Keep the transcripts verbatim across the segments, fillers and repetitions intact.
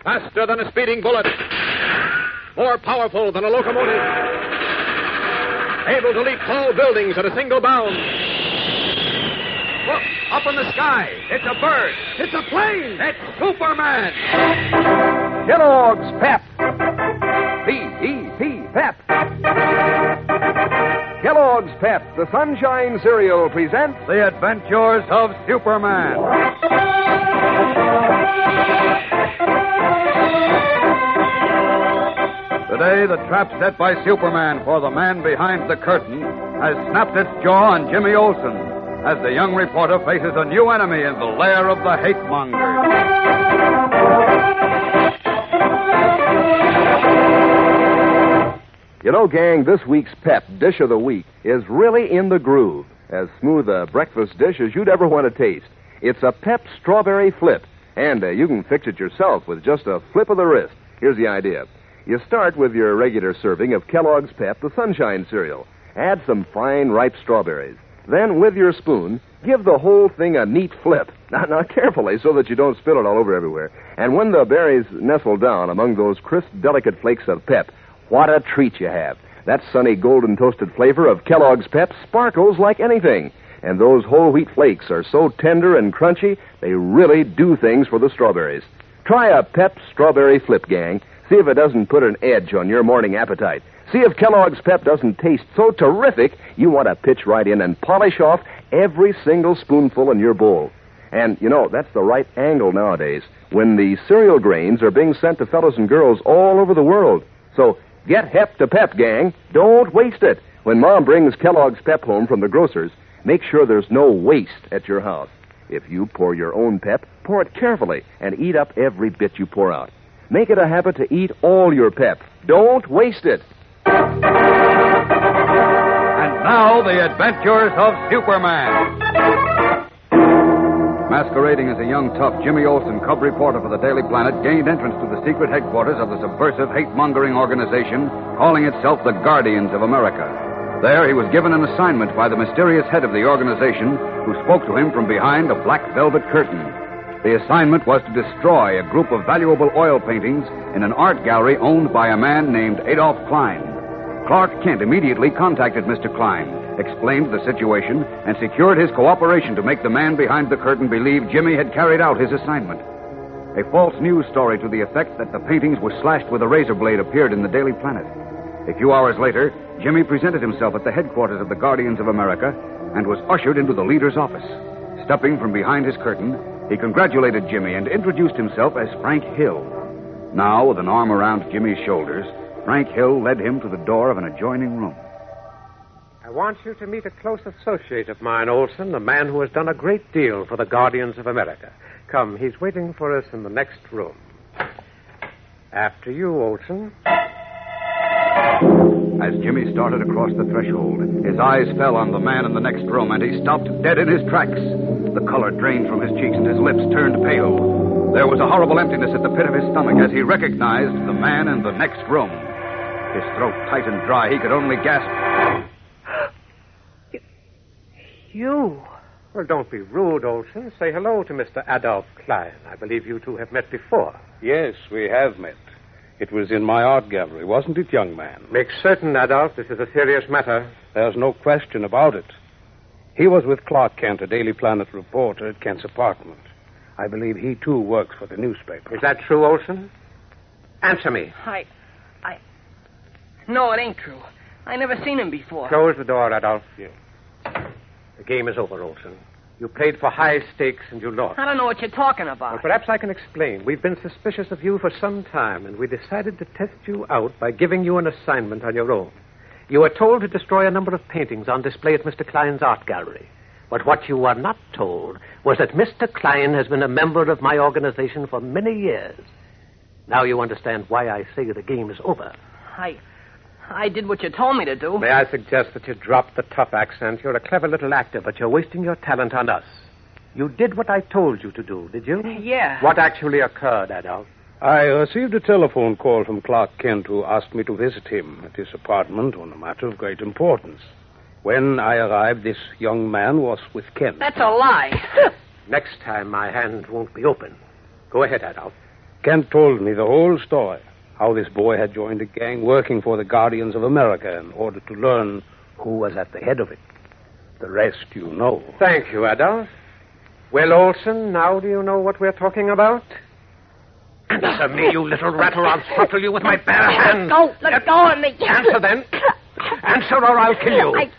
Faster than a speeding bullet. More powerful than a locomotive. Able to leap tall buildings at a single bound. Look, up in the sky. It's a bird. It's a plane. It's Superman. Kellogg's Pep. P E P, Pep. Kellogg's Pep, the Sunshine Cereal, presents The Adventures of Superman. Today, the trap set by Superman for the man behind the curtain has snapped its jaw on Jimmy Olsen as the young reporter faces a new enemy in the lair of the hate monger. You know, gang, this week's Pep Dish of the Week is really in the groove. As smooth a breakfast dish as you'd ever want to taste. It's a Pep Strawberry Flip, and uh, you can fix it yourself with just a flip of the wrist. Here's the idea. You start with your regular serving of Kellogg's Pep, the Sunshine Cereal. Add some fine, ripe strawberries. Then, with your spoon, give the whole thing a neat flip. Now, now, carefully, so that you don't spill it all over everywhere. And when the berries nestle down among those crisp, delicate flakes of Pep, what a treat you have. That sunny, golden toasted flavor of Kellogg's Pep sparkles like anything. And those whole wheat flakes are so tender and crunchy, they really do things for the strawberries. Try a Pep Strawberry Flip, gang. See if it doesn't put an edge on your morning appetite. See if Kellogg's Pep doesn't taste so terrific, you want to pitch right in and polish off every single spoonful in your bowl. And, you know, that's the right angle nowadays, when the cereal grains are being sent to fellows and girls all over the world. So, get hep to Pep, gang. Don't waste it. When Mom brings Kellogg's Pep home from the grocer's, make sure there's no waste at your house. If you pour your own Pep, pour it carefully and eat up every bit you pour out. Make it a habit to eat all your Pep. Don't waste it. And now, the adventures of Superman. Masquerading as a young tough, Jimmy Olsen, cub reporter for the Daily Planet, gained entrance to the secret headquarters of the subversive, hate-mongering organization calling itself the Guardians of America. There, he was given an assignment by the mysterious head of the organization, who spoke to him from behind a black velvet curtain. The assignment was to destroy a group of valuable oil paintings in an art gallery owned by a man named Adolf Klein. Clark Kent immediately contacted Mister Klein, explained the situation, and secured his cooperation to make the man behind the curtain believe Jimmy had carried out his assignment. A false news story to the effect that the paintings were slashed with a razor blade appeared in the Daily Planet. A few hours later, Jimmy presented himself at the headquarters of the Guardians of America and was ushered into the leader's office. Stepping from behind his curtain, he congratulated Jimmy and introduced himself as Frank Hill. Now, with an arm around Jimmy's shoulders, Frank Hill led him to the door of an adjoining room. I want you to meet a close associate of mine, Olsen, a man who has done a great deal for the Guardians of America. Come, he's waiting for us in the next room. After you, Olsen. As Jimmy started across the threshold, his eyes fell on the man in the next room, and he stopped dead in his tracks. The color drained from his cheeks, and his lips turned pale. There was a horrible emptiness at the pit of his stomach as he recognized the man in the next room. His throat tight and dry, he could only gasp. You? Well, don't be rude, Olsen. Say hello to Mister Adolf Klein. I believe you two have met before. Yes, we have met. It was in my art gallery, wasn't it, young man? Make certain, Adolf, this is a serious matter. There's no question about it. He was with Clark Kent, a Daily Planet reporter at Kent's apartment. I believe he, too, works for the newspaper. Is that true, Olsen? Answer me. I... I... No, it ain't true. I never seen him before. Close the door, Adolf. Yes. The game is over, Olsen. You played for high stakes and you lost. I don't know what you're talking about. Well, perhaps I can explain. We've been suspicious of you for some time, and we decided to test you out by giving you an assignment on your own. You were told to destroy a number of paintings on display at Mister Klein's art gallery. But what you were not told was that Mister Klein has been a member of my organization for many years. Now you understand why I say the game is over. I... I did what you told me to do. May I suggest that you drop the tough accent? You're a clever little actor, but you're wasting your talent on us. You did what I told you to do, did you? Yeah. What actually occurred, Adolf? I received a telephone call from Clark Kent, who asked me to visit him at his apartment on a matter of great importance. When I arrived, this young man was with Kent. That's a lie. Next time, my hand won't be open. Go ahead, Adolf. Kent told me the whole story. How this boy had joined a gang working for the Guardians of America in order to learn who was at the head of it. The rest you know. Thank you, Adolf. Well, Olson, now do you know what we're talking about? Answer me, you little rat, or I'll throttle you with my bare hands. Go, let go of me. Answer, then. Answer, or I'll kill you. I...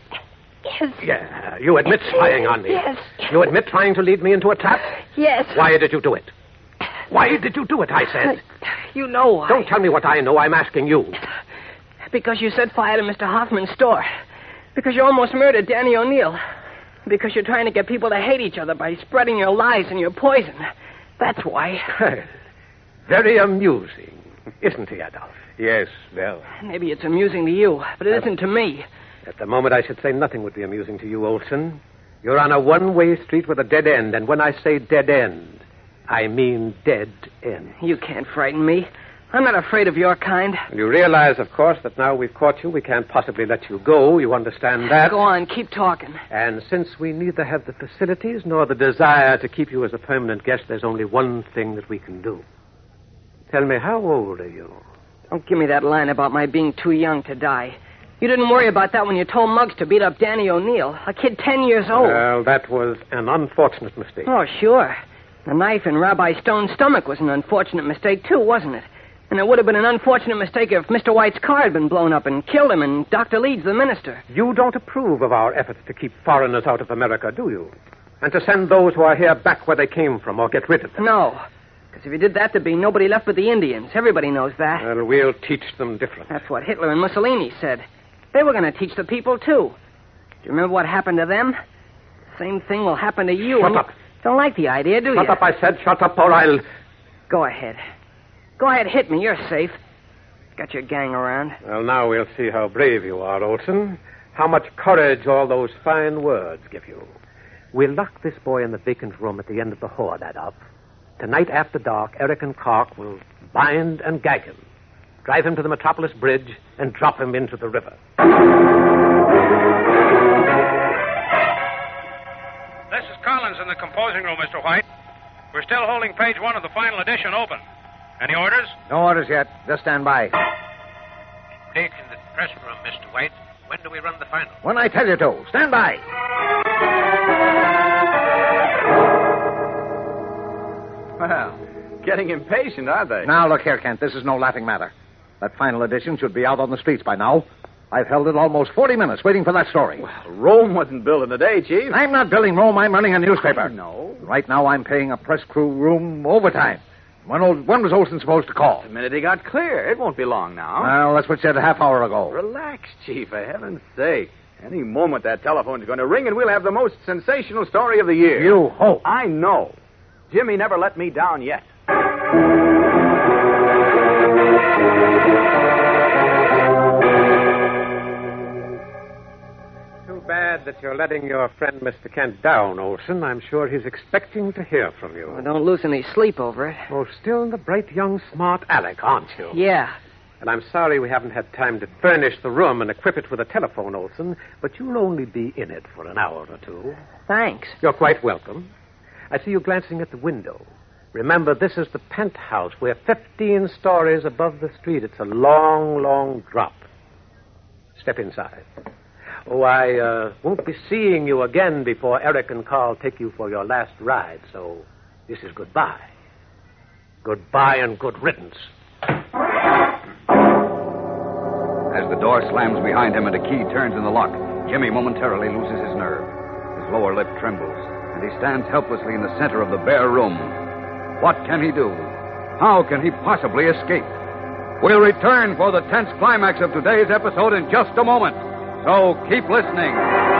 Yes. Yeah, you admit spying on me. Yes. You admit trying to lead me into a trap? Yes. Why did you do it? Why did you do it, I said? You know why. Don't tell me what I know. I'm asking you. Because you set fire to Mister Hoffman's store. Because you almost murdered Danny O'Neill. Because you're trying to get people to hate each other by spreading your lies and your poison. That's why. Very amusing, isn't he, Adolf? Yes, well. Maybe it's amusing to you, but it isn't to me. At the moment, I should say nothing would be amusing to you, Olson. You're on a one-way street with a dead end, and when I say dead end, I mean dead end. You can't frighten me. I'm not afraid of your kind. And you realize, of course, that now we've caught you, we can't possibly let you go. You understand that? Go on, keep talking. And since we neither have the facilities nor the desire to keep you as a permanent guest, there's only one thing that we can do. Tell me, how old are you? Don't give me that line about my being too young to die. You didn't worry about that when you told Muggs to beat up Danny O'Neill, a kid ten years old. Well, that was an unfortunate mistake. Oh, sure. The knife in Rabbi Stone's stomach was an unfortunate mistake, too, wasn't it? And it would have been an unfortunate mistake if Mister White's car had been blown up and killed him and Doctor Leeds, the minister. You don't approve of our efforts to keep foreigners out of America, do you? And to send those who are here back where they came from or get rid of them? No. Because if you did that, there'd be nobody left but the Indians. Everybody knows that. Well, we'll teach them different. That's what Hitler and Mussolini said. They were going to teach the people, too. Do you remember what happened to them? The same thing will happen to you. Shut up. Don't like the idea, do you? Shut up, I said. Shut up, or I'll... Go ahead. Go ahead, hit me. You're safe. Got your gang around. Well, now we'll see how brave you are, Olson. How much courage all those fine words give you. We'll lock this boy in the vacant room at the end of the hall, Adolf. Tonight after dark, Eric and Clark will bind and gag him, drive him to the Metropolis Bridge, and drop him into the river. This is Collins in the composing room, Mister White. We're still holding page one of the final edition open. Any orders? No orders yet. Just stand by. Take in the press room, Mister White. When do we run the final? When I tell you to. Stand by. Well, getting impatient, aren't they? Now, look here, Kent. This is no laughing matter. That final edition should be out on the streets by now. I've held it almost forty minutes waiting for that story. Well, Rome wasn't built in a day, Chief. I'm not building Rome. I'm running a newspaper. No. Right now, I'm paying a press crew room overtime. When, old, when was Olson supposed to call? The minute he got clear. It won't be long now. Well, that's what said a half hour ago. Relax, Chief, for heaven's sake. Any moment that telephone's going to ring and we'll have the most sensational story of the year. You hope. I know. Jimmy never let me down yet. Too bad that you're letting your friend Mister Kent down, Olson. I'm sure he's expecting to hear from you. Well, don't lose any sleep over it. Oh, still the bright young smart Alec, aren't you? Yeah. And I'm sorry we haven't had time to furnish the room and equip it with a telephone, Olson, but you'll only be in it for an hour or two. Thanks. You're quite welcome. I see you glancing at the window. Remember, this is the penthouse. We're fifteen stories above the street. It's a long, long drop. Step inside. Oh, I uh, won't be seeing you again before Eric and Carl take you for your last ride, so this is goodbye. Goodbye and good riddance. As the door slams behind him and a key turns in the lock, Jimmy momentarily loses his nerve. His lower lip trembles, and he stands helplessly in the center of the bare room. What can he do? How can he possibly escape? We'll return for the tense climax of today's episode in just a moment. So keep listening.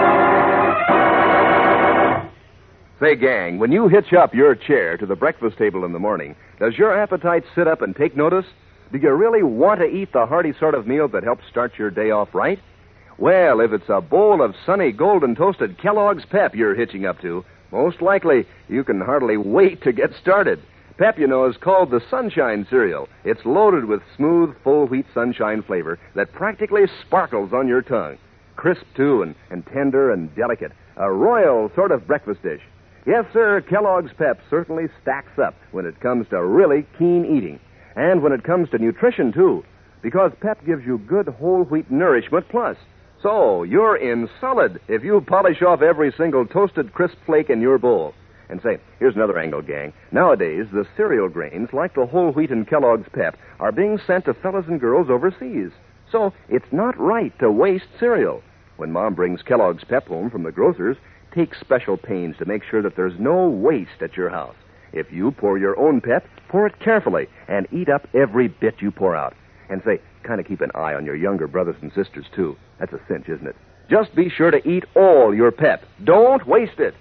Say, gang, when you hitch up your chair to the breakfast table in the morning, does your appetite sit up and take notice? Do you really want to eat the hearty sort of meal that helps start your day off right? Well, if it's a bowl of sunny, golden toasted Kellogg's Pep you're hitching up to, most likely you can hardly wait to get started. Pep, you know, is called the Sunshine cereal. It's loaded with smooth, full wheat sunshine flavor that practically sparkles on your tongue. Crisp, too, and, and tender and delicate. A royal sort of breakfast dish. Yes, sir, Kellogg's Pep certainly stacks up when it comes to really keen eating. And when it comes to nutrition, too. Because Pep gives you good whole wheat nourishment plus. So, you're in solid if you polish off every single toasted crisp flake in your bowl. And say, here's another angle, gang. Nowadays, the cereal grains, like the whole wheat in Kellogg's Pep, are being sent to fellas and girls overseas. So, it's not right to waste cereal. When Mom brings Kellogg's Pep home from the grocer's, take special pains to make sure that there's no waste at your house. If you pour your own Pep, pour it carefully and eat up every bit you pour out. And say, kind of keep an eye on your younger brothers and sisters, too. That's a cinch, isn't it? Just be sure to eat all your Pep. Don't waste it.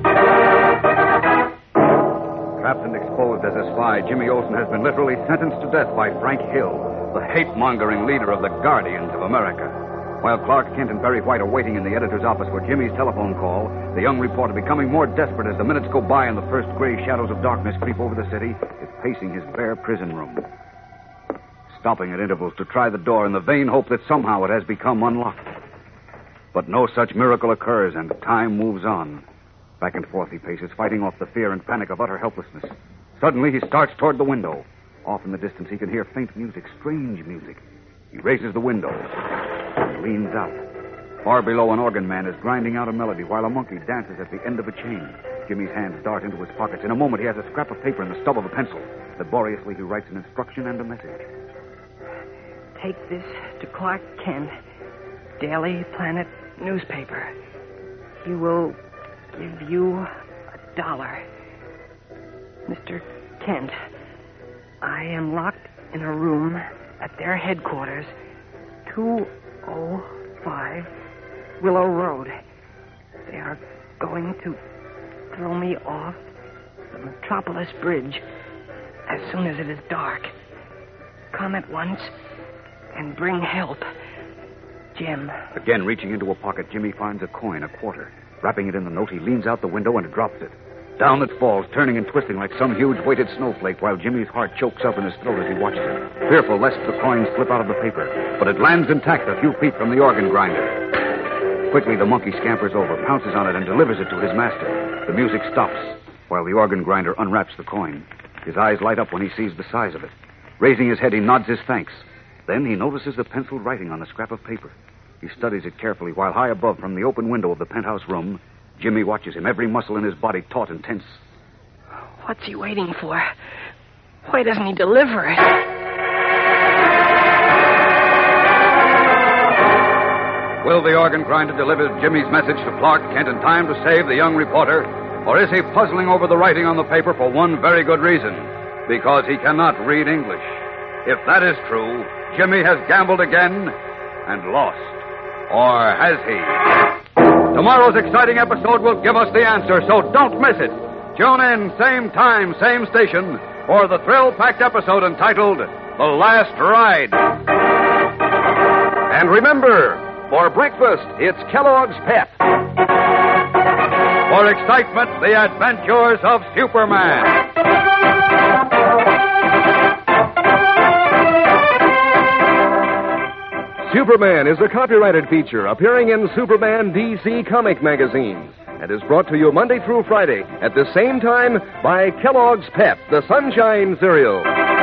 Trapped and exposed as a spy, Jimmy Olsen has been literally sentenced to death by Frank Hill, the hate-mongering leader of the Guardians of America. While Clark Kent and Perry White are waiting in the editor's office for Jimmy's telephone call, the young reporter, becoming more desperate as the minutes go by and the first gray shadows of darkness creep over the city, is pacing his bare prison room, stopping at intervals to try the door in the vain hope that somehow it has become unlocked. But no such miracle occurs, and time moves on. Back and forth he paces, fighting off the fear and panic of utter helplessness. Suddenly he starts toward the window. Off in the distance he can hear faint music, strange music. He raises the window and leans out. Far below, an organ man is grinding out a melody while a monkey dances at the end of a chain. Jimmy's hands dart into his pockets. In a moment he has a scrap of paper and the stub of a pencil. Laboriously he writes an instruction and a message. Take this to Clark Kent, Daily Planet newspaper. He will give you a dollar. Mister Kent, I am locked in a room at their headquarters, two oh five Willow Road. They are going to throw me off the Metropolis Bridge as soon as it is dark. Come at once and bring help. Jim. Again, reaching into a pocket, Jimmy finds a coin, a quarter. Wrapping it in the note, he leans out the window and drops it. Down it falls, turning and twisting like some huge weighted snowflake, while Jimmy's heart chokes up in his throat as he watches it, fearful lest the coin slip out of the paper. But it lands intact a few feet from the organ grinder. Quickly, the monkey scampers over, pounces on it, and delivers it to his master. The music stops, while the organ grinder unwraps the coin. His eyes light up when he sees the size of it. Raising his head, he nods his thanks. Then he notices the penciled writing on the scrap of paper. He studies it carefully, while high above, from the open window of the penthouse room, Jimmy watches him, every muscle in his body taut and tense. What's he waiting for? Why doesn't he deliver it? Will the organ grinder deliver Jimmy's message to Clark Kent in time to save the young reporter? Or is he puzzling over the writing on the paper for one very good reason? Because he cannot read English. If that is true, Jimmy has gambled again and lost. Or has he? Tomorrow's exciting episode will give us the answer, so don't miss it. Tune in, same time, same station, for the thrill-packed episode entitled The Last Ride. And remember, for breakfast, it's Kellogg's Pep. For excitement, the adventures of Superman. Superman is a copyrighted feature appearing in Superman D C comic magazines and is brought to you Monday through Friday at the same time by Kellogg's Pep, the Sunshine Cereal.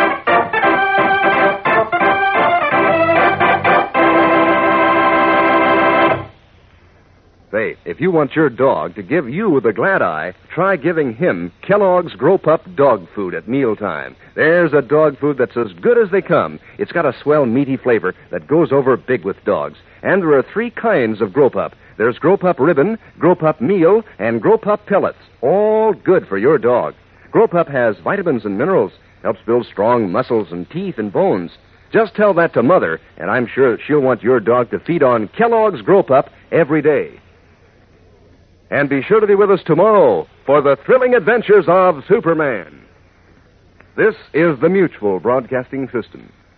Say, if you want your dog to give you the glad eye, try giving him Kellogg's Grow Pup dog food at mealtime. There's a dog food that's as good as they come. It's got a swell, meaty flavor that goes over big with dogs. And there are three kinds of Grow Pup. There's Grow Pup Ribbon, Grow Pup Meal, and Grow Pup Pellets. All good for your dog. Grow Pup has vitamins and minerals, helps build strong muscles and teeth and bones. Just tell that to Mother, and I'm sure she'll want your dog to feed on Kellogg's Grow Pup every day. And be sure to be with us tomorrow for the thrilling adventures of Superman. This is the Mutual Broadcasting System.